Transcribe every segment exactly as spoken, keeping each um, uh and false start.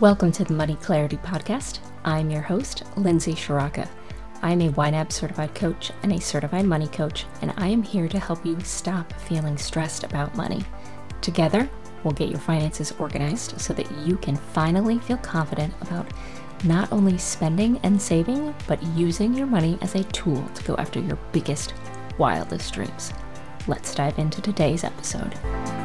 Welcome to the Money Clarity Podcast. I'm your host, Lindsay Shiraka. I'm a Y NAB certified coach and a certified money coach, and I am here to help you stop feeling stressed about money. Together, we'll get your finances organized so that you can finally feel confident about not only spending and saving, but using your money as a tool to go after your biggest, wildest dreams. Let's dive into today's episode.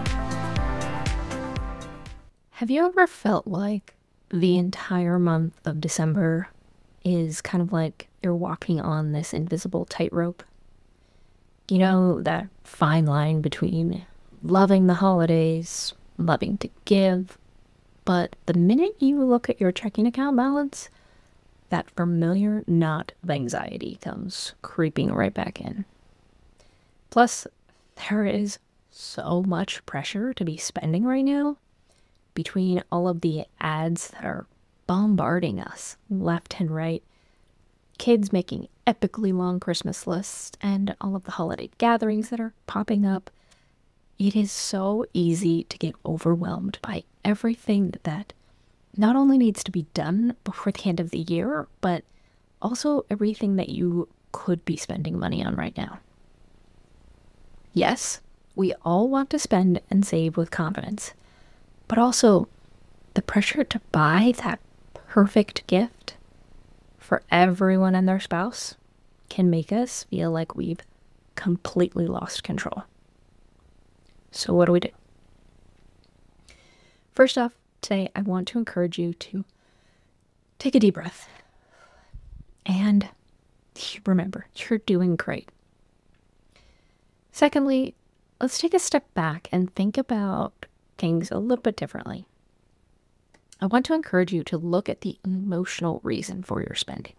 Have you ever felt like the entire month of December is kind of like you're walking on this invisible tightrope? You know, that fine line between loving the holidays, loving to give, but the minute you look at your checking account balance, that familiar knot of anxiety comes creeping right back in. Plus, there is so much pressure to be spending right now between all of the ads that are bombarding us left and right, kids making epically long Christmas lists, and all of the holiday gatherings that are popping up. It is so easy to get overwhelmed by everything that not only needs to be done before the end of the year, but also everything that you could be spending money on right now. Yes, we all want to spend and save with confidence, but also the pressure to buy that perfect gift for everyone and their spouse can make us feel like we've completely lost control. So what do we do? First off, today I want to encourage you to take a deep breath and remember, you're doing great. Secondly, let's take a step back and think about things a little bit differently. I want to encourage you to look at the emotional reason for your spending.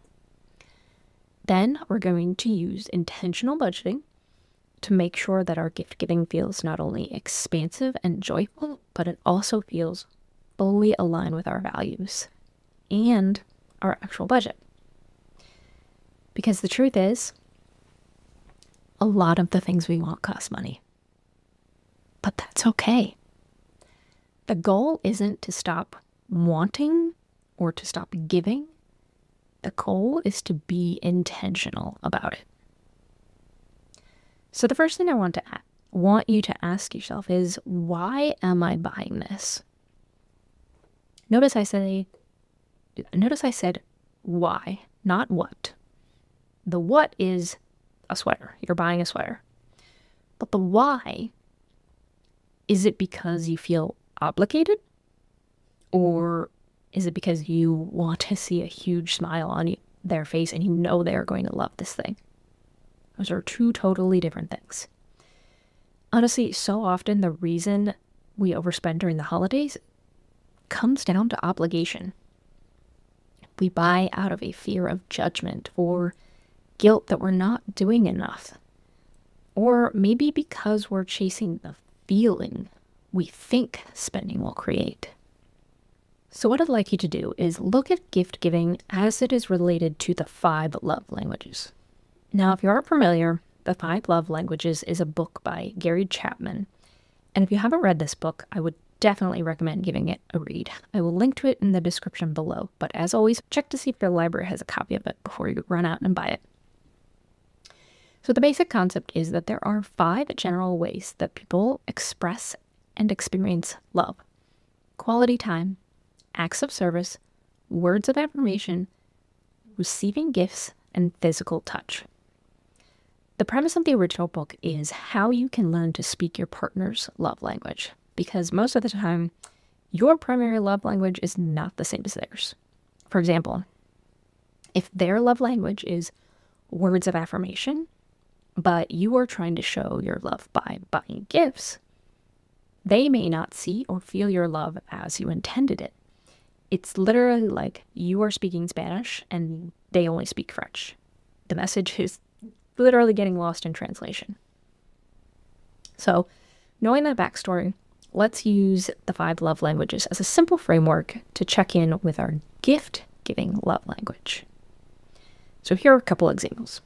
Then we're going to use intentional budgeting to make sure that our gift giving feels not only expansive and joyful, but it also feels fully aligned with our values and our actual budget. Because the truth is, a lot of the things we want cost money. But that's okay. The goal isn't to stop wanting or to stop giving. The goal is to be intentional about it. So the first thing I want to a- want you to ask yourself is, why am I buying this? Notice I say, notice I said why, not what. The what is a sweater. You're buying a sweater. But the why, is it because you feel obligated? Or is it because you want to see a huge smile on you, their face and you know they're going to love this thing? Those are two totally different things. Honestly, so often the reason we overspend during the holidays comes down to obligation. We buy out of a fear of judgment or guilt that we're not doing enough. Or maybe because we're chasing the feeling we think spending will create. So what I'd like you to do is look at gift giving as it is related to the five love languages. Now, if you aren't familiar, The Five Love Languages is a book by Gary Chapman. And if you haven't read this book, I would definitely recommend giving it a read. I will link to it in the description below. But as always, check to see if your library has a copy of it before you run out and buy it. So the basic concept is that there are five general ways that people express and experience love: quality time, acts of service, words of affirmation, receiving gifts, and physical touch. The premise of the original book is how you can learn to speak your partner's love language, because most of the time, your primary love language is not the same as theirs. For example, if their love language is words of affirmation, but you are trying to show your love by buying gifts, they may not see or feel your love as you intended it. It's literally like you are speaking Spanish and they only speak French. The message is literally getting lost in translation. So, knowing that backstory, let's use the five love languages as a simple framework to check in with our gift-giving love language. So here are a couple examples.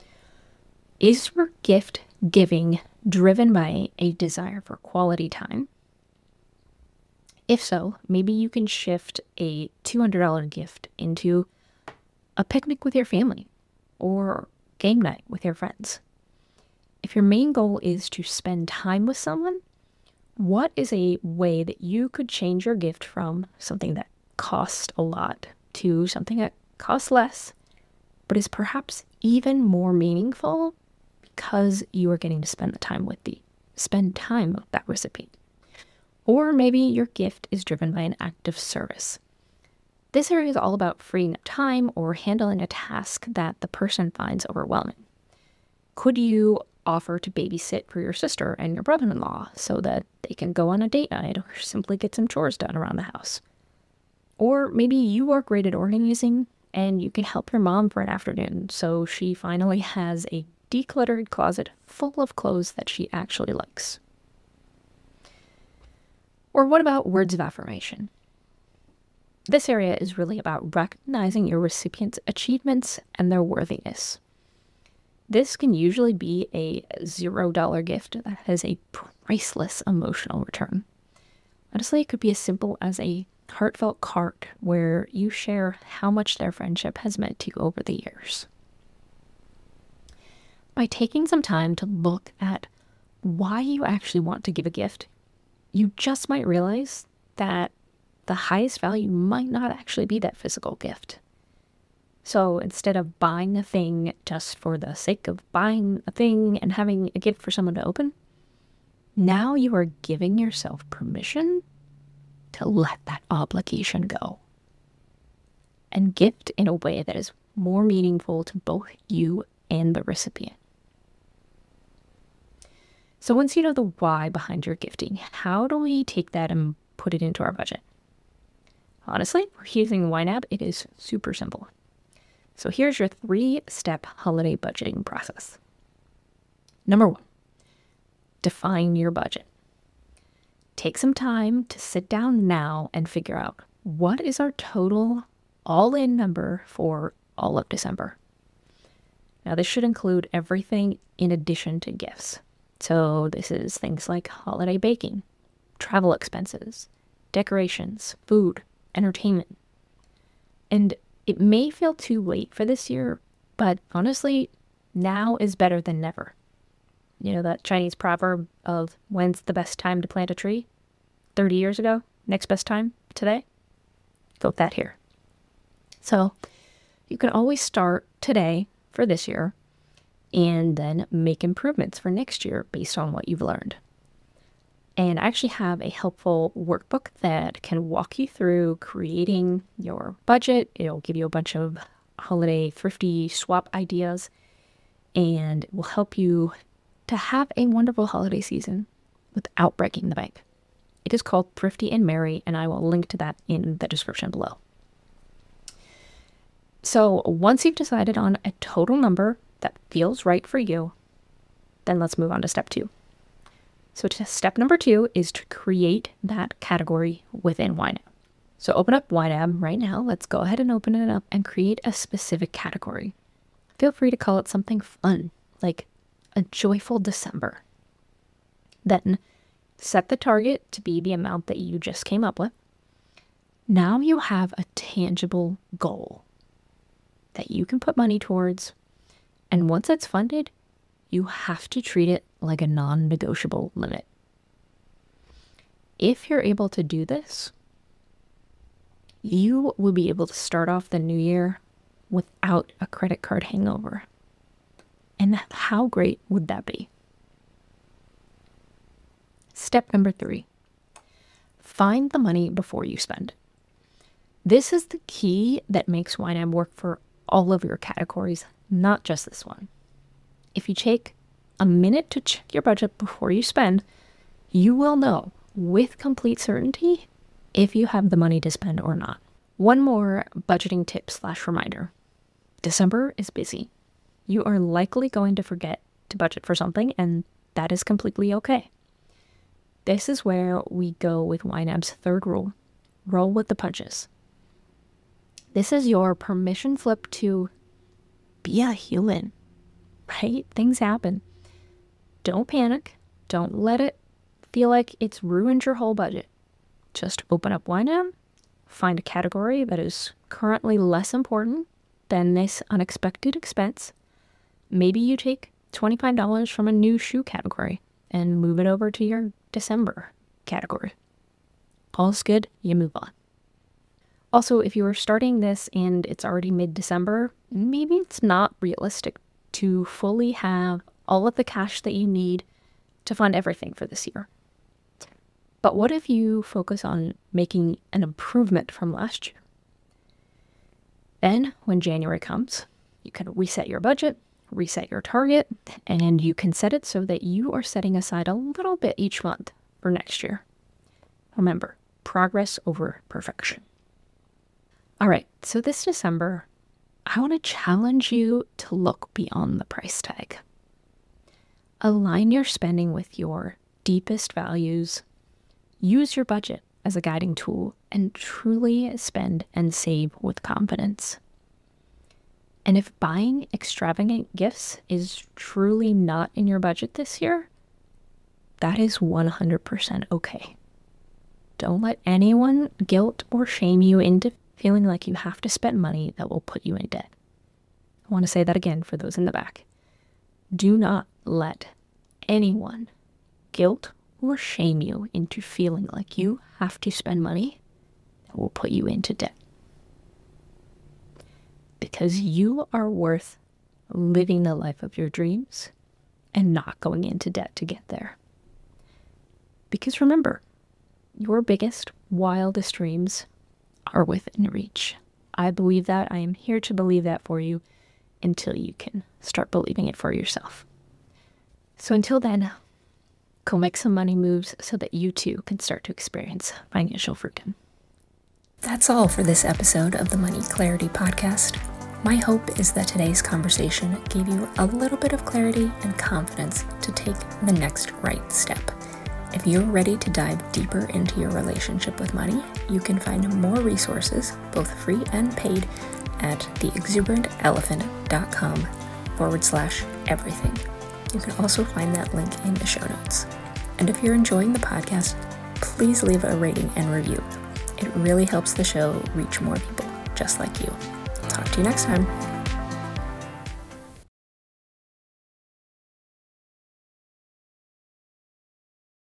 Is your gift giving driven by a desire for quality time? If so, maybe you can shift a two hundred dollars gift into a picnic with your family or game night with your friends. If your main goal is to spend time with someone, what is a way that you could change your gift from something that costs a lot to something that costs less, but is perhaps even more meaningful because you are getting to spend the time with the spend time with that recipient? Or maybe your gift is driven by an act of service. This area is all about freeing up time or handling a task that the person finds overwhelming. Could you offer to babysit for your sister and your brother-in-law so that they can go on a date night or simply get some chores done around the house? Or maybe you are great at organizing and you can help your mom for an afternoon so she finally has a decluttered closet full of clothes that she actually likes. Or what about words of affirmation? This area is really about recognizing your recipient's achievements and their worthiness. This can usually be a zero dollar gift that has a priceless emotional return. Honestly, it could be as simple as a heartfelt card where you share how much their friendship has meant to you over the years. By taking some time to look at why you actually want to give a gift, you just might realize that the highest value might not actually be that physical gift. So instead of buying a thing just for the sake of buying a thing and having a gift for someone to open, now you are giving yourself permission to let that obligation go and gift in a way that is more meaningful to both you and the recipient. So once you know the why behind your gifting, how do we take that and put it into our budget? Honestly, we're using YNAB. It is super simple. So here's your three-step holiday budgeting process. Number one, define your budget. Take some time to sit down now and figure out what is our total all-in number for all of December. Now, this should include everything in addition to gifts. So this is things like holiday baking, travel expenses, decorations, food, entertainment. And it may feel too late for this year, but honestly, now is better than never. You know that Chinese proverb of when's the best time to plant a tree? thirty years ago? Next best time? Today? Go with that here. So you can always start today for this year and then make improvements for next year based on what you've learned. And I actually have a helpful workbook that can walk you through creating your budget. It'll give you a bunch of holiday thrifty swap ideas and will help you to have a wonderful holiday season without breaking the bank. It is called Thrifty and Merry, and I will link to that in the description below. So once you've decided on a total number that feels right for you, then let's move on to step two. So to step number two is to create that category within YNAB. So open up YNAB right now. Let's go ahead and open it up and create a specific category. Feel free to call it something fun, like a joyful December. Then set the target to be the amount that you just came up with. Now you have a tangible goal that you can put money towards. And once it's funded, you have to treat it like a non-negotiable limit. If you're able to do this, you will be able to start off the new year without a credit card hangover. And how great would that be? Step number three, find the money before you spend. This is the key that makes YNAB work for all of your categories, not just this one. If you take a minute to check your budget before you spend, you will know with complete certainty if you have the money to spend or not. One more budgeting tip slash reminder. December is busy. You are likely going to forget to budget for something, and that is completely okay. This is where we go with YNAB's third rule, roll with the punches. This is your permission slip to be a human, right? Things happen. Don't panic. Don't let it feel like it's ruined your whole budget. Just open up YNAB, find a category that is currently less important than this unexpected expense. Maybe you take twenty-five dollars from a new shoe category and move it over to your December category. All's good, you move on. Also, if you are starting this and it's already mid-December, maybe it's not realistic to fully have all of the cash that you need to fund everything for this year. But what if you focus on making an improvement from last year? Then, when January comes, you can reset your budget, reset your target, and you can set it so that you are setting aside a little bit each month for next year. Remember, progress over perfection. All right, so this December, I want to challenge you to look beyond the price tag. Align your spending with your deepest values. Use your budget as a guiding tool and truly spend and save with confidence. And if buying extravagant gifts is truly not in your budget this year, that is one hundred percent okay. Don't let anyone guilt or shame you into feeling like you have to spend money that will put you in debt. I want to say that again for those in the back. Do not let anyone guilt or shame you into feeling like you have to spend money that will put you into debt. Because you are worth living the life of your dreams and not going into debt to get there. Because remember, your biggest, wildest dreams are within reach. I believe that. I am here to believe that for you until you can start believing it for yourself. So until then, go make some money moves so that you too can start to experience financial freedom. That's all for this episode of the Money Clarity Podcast. My hope is that today's conversation gave you a little bit of clarity and confidence to take the next right step. If you're ready to dive deeper into your relationship with money, you can find more resources, both free and paid, at theexuberantelephant.com forward slash everything. You can also find that link in the show notes. And if you're enjoying the podcast, please leave a rating and review. It really helps the show reach more people just like you. Talk to you next time.